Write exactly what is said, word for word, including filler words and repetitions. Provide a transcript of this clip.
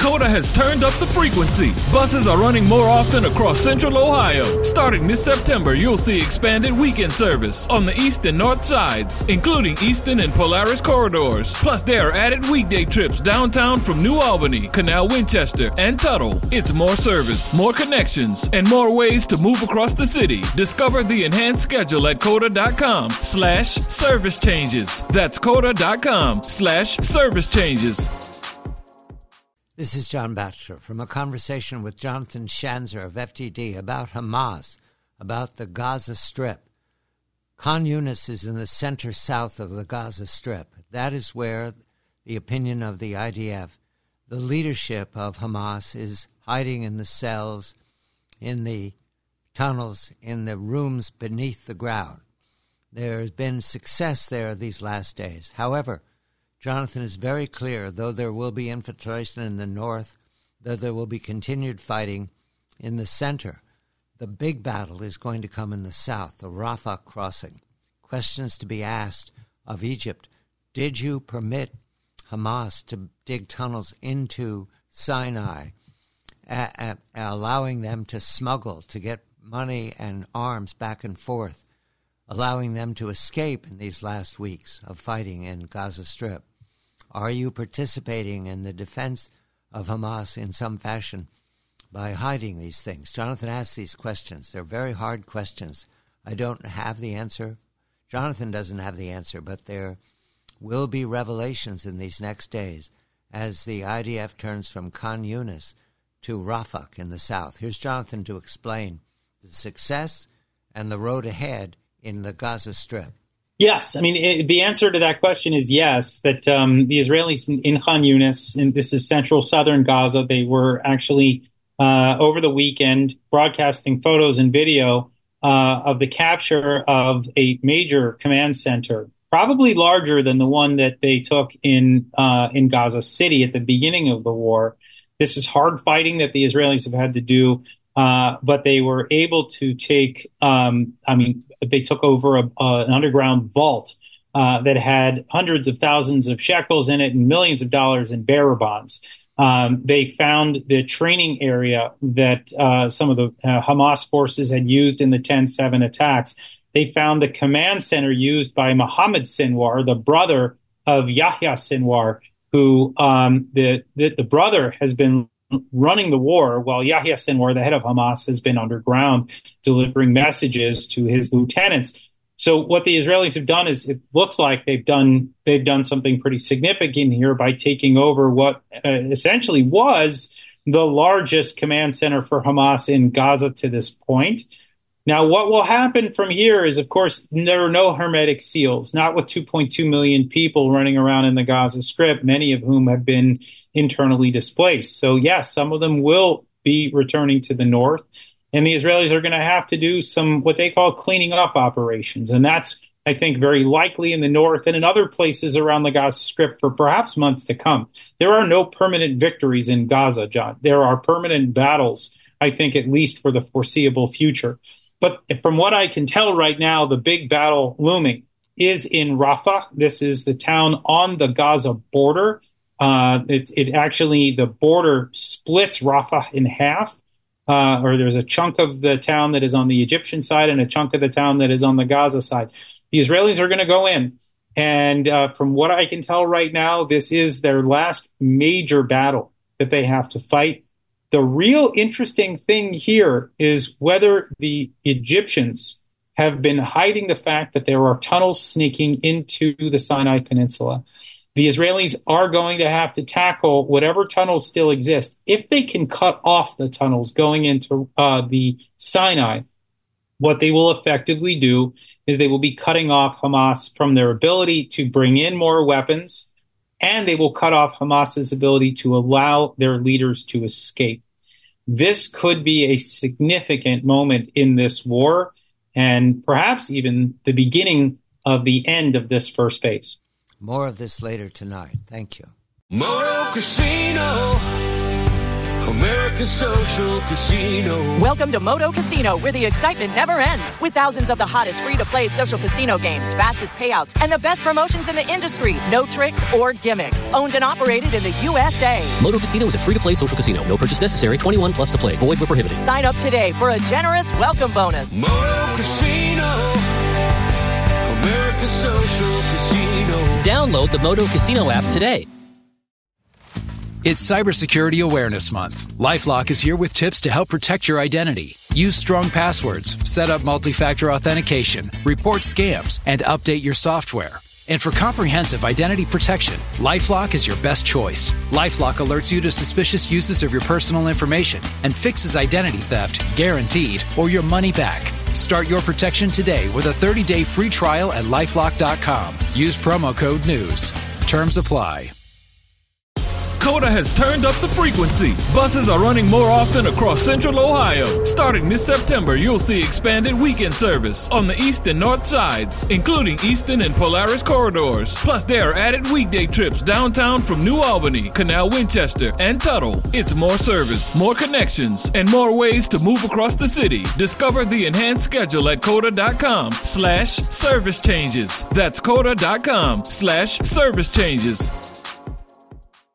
COTA has turned up the frequency. Buses are running more often across Central Ohio. Starting this September, you'll see expanded weekend service on the east and north sides, including Easton and Polaris corridors. Plus, there are added weekday trips downtown from New Albany, Canal Winchester, and Tuttle. It's more service, more connections, and more ways to move across the city. Discover the enhanced schedule at COTA.com slash service changes. That's COTA.com slash service changes. This is John Batchelor from a conversation with Jonathan Schanzer of F T D about Hamas, about the Gaza Strip. Khan Yunis is in the center-south of the Gaza Strip. That is where the opinion of the I D F, the leadership of Hamas, is hiding in the cells, in the tunnels, in the rooms beneath the ground. There has been success there these last days. However, Jonathan is very clear, though there will be infiltration in the north, though there will be continued fighting in the center, the big battle is going to come in the south, the Rafah crossing. Questions to be asked of Egypt. Did you permit Hamas to dig tunnels into Sinai, a- a- allowing them to smuggle, to get money and arms back and forth, allowing them to escape in these last weeks of fighting in Gaza Strip? Are you participating in the defense of Hamas in some fashion by hiding these things? Jonathan asks these questions. They're very hard questions. I don't have the answer. Jonathan doesn't have the answer, but there will be revelations in these next days as the I D F turns from Khan Yunis to Rafah in the south. Here's Jonathan to explain the success and the road ahead in the Gaza Strip. Yes. I mean, it, the answer to that question is yes, that um, the Israelis in, in Khan Yunis, and this is central southern Gaza, they were actually uh, over the weekend broadcasting photos and video uh, of the capture of a major command center, probably larger than the one that they took in uh, in Gaza City at the beginning of the war. This is hard fighting that the Israelis have had to do. Uh, but they were able to take, um, I mean, they took over a, uh, an underground vault uh, that had hundreds of thousands of shekels in it and millions of dollars in bearer bonds. Um, they found the training area that uh, some of the uh, Hamas forces had used in the ten seven attacks. They found the command center used by Mohammed Sinwar, the brother of Yahya Sinwar, who um, the, the the brother has been running the war while Yahya Sinwar, the head of Hamas, has been underground delivering messages to his lieutenants. So what the Israelis have done is it looks like they've done they've done something pretty significant here by taking over what uh, essentially was the largest command center for Hamas in Gaza to this point. Now, what will happen from here is, of course, there are no hermetic seals, not with two point two million people running around in the Gaza Strip, many of whom have been internally displaced. So, yes, some of them will be returning to the north, and the Israelis are going to have to do some what they call cleaning up operations. And that's, I think, very likely in the north and in other places around the Gaza Strip for perhaps months to come. There are no permanent victories in Gaza, John. There are permanent battles, I think, at least for the foreseeable future. But from what I can tell right now, the big battle looming is in Rafah. This is the town on the Gaza border. Uh, it, it actually, the border splits Rafah in half, uh, or there's a chunk of the town that is on the Egyptian side and a chunk of the town that is on the Gaza side. The Israelis are going to go in. And uh, from what I can tell right now, this is their last major battle that they have to fight. The real interesting thing here is whether the Egyptians have been hiding the fact that there are tunnels sneaking into the Sinai Peninsula. The Israelis are going to have to tackle whatever tunnels still exist. If they can cut off the tunnels going into uh, the Sinai, what they will effectively do is they will be cutting off Hamas from their ability to bring in more weapons, and they will cut off Hamas's ability to allow their leaders to escape. This could be a significant moment in this war, and perhaps even the beginning of the end of this first phase. More of this later tonight. Thank you. Moto Casino, America's Social Casino. Welcome to Moto Casino, where the excitement never ends. With thousands of the hottest free-to-play social casino games, fastest payouts, and the best promotions in the industry. No tricks or gimmicks. Owned and operated in the U S A. Moto Casino is a free-to-play social casino. No purchase necessary. twenty-one plus to play. Void where prohibited. Sign up today for a generous welcome bonus. Moto Casino. America's Social Casino. Download the Moto Casino app today. It's Cybersecurity Awareness Month. LifeLock is here with tips to help protect your identity. Use strong passwords, set up multi-factor authentication, report scams, and update your software. And for comprehensive identity protection, LifeLock is your best choice. LifeLock alerts you to suspicious uses of your personal information and fixes identity theft, guaranteed, or your money back. Start your protection today with a thirty-day free trial at LifeLock dot com. Use promo code NEWS. Terms apply. COTA has turned up the frequency. Buses are running more often across Central Ohio. Starting this September, you'll see expanded weekend service on the east and north sides, including Eastern and Polaris corridors. Plus, there are added weekday trips downtown from New Albany, Canal Winchester, and Tuttle. It's more service, more connections, and more ways to move across the city. Discover the enhanced schedule at COTA.com slash service changes. That's COTA.com slash service changes.